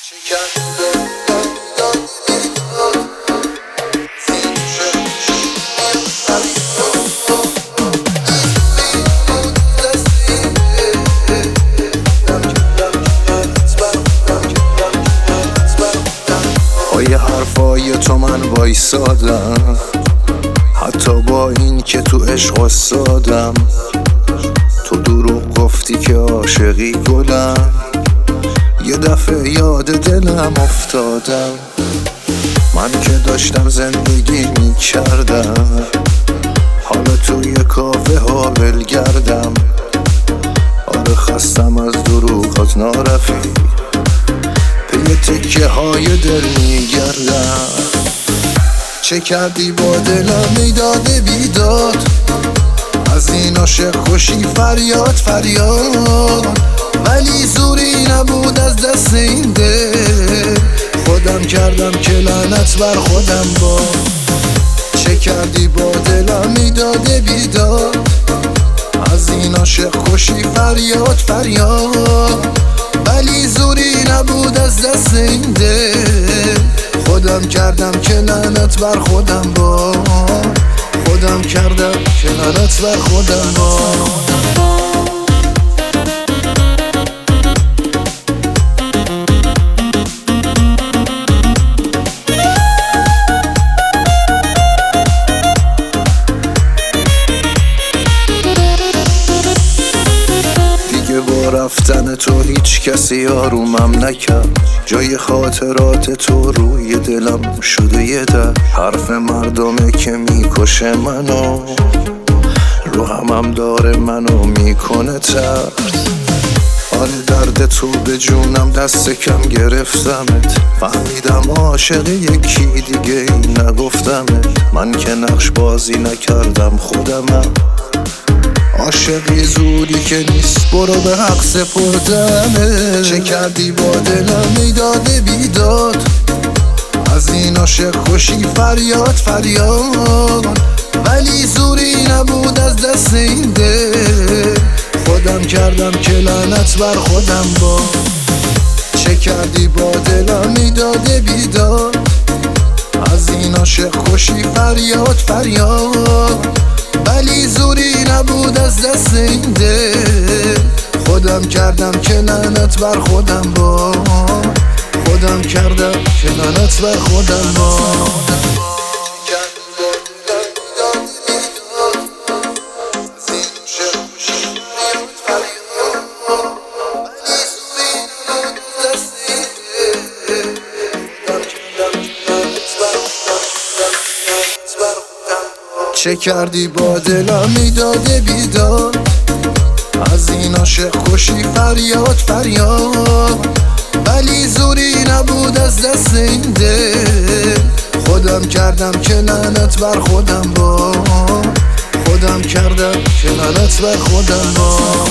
یه حرفای تو من وایسادم، حتی با این که تو عشق استادم. تو دروغ گفتی که عاشقی گلم، یه دفعه یاد دلم افتادم. من که داشتم زندگی میکردم، حالا توی کافه ها ولگردم. آره خستم از دروغات نارفی، یه تکه های دل میگردم. چه کردی با دلم میداده بیداد، از این عاشق خوشی فریاد فریاد. ولی زوری نبود از دست این دل، خودم کردم که لعنت بر خودم با. چه کردی با دلم میداده بیداد، از این عاشق خوشی فریاد فریاد. ولی زوری نبود از دست این دل، خودم کردم که لعنت بر خودم با. خودم کردم که لعنت بر خودم با. رفتن تو هیچ کسی آرومم نکرد، جای خاطرات تو روی دلم شده یه در. حرف مردمه که میکشه منو، رو همم داره منو میکنه ترد. آره درد تو به جونم دست کم گرفتمت، فهمیدم عاشق یکی دیگه این نگفتمت. من که نقش بازی نکردم خودمم، عاشقی زوری که نیست برو به حق سپردمه. چه کردی با دلم میداده بیداد، از این عاشق خوشی فریاد فریاد. ولی زوری نبود از دست این دل، خودم کردم که لعنت بر خودم با. چه کردی با دلم میداده بیداد، از این عاشق خوشی فریاد فریاد. ولی زوری نبود از دست این دل، خودم کردم که لعنت بر خودم با. خودم کردم که لعنت بر خودم با. چه کردی با دلم میداده بیداد، از این عاشق خوشی فریاد فریاد. ولی زوری نبود از دست این دل، خودم کردم که لعنت بر خودم با. خودم کردم که لعنت بر خودم با.